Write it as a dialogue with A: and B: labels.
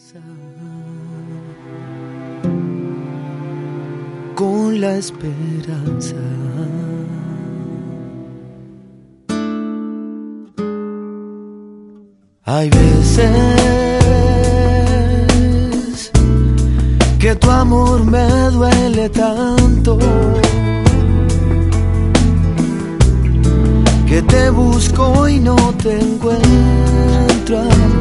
A: con la esperanza. Hay veces que tu amor me duele tanto, que te busco y no te encuentro.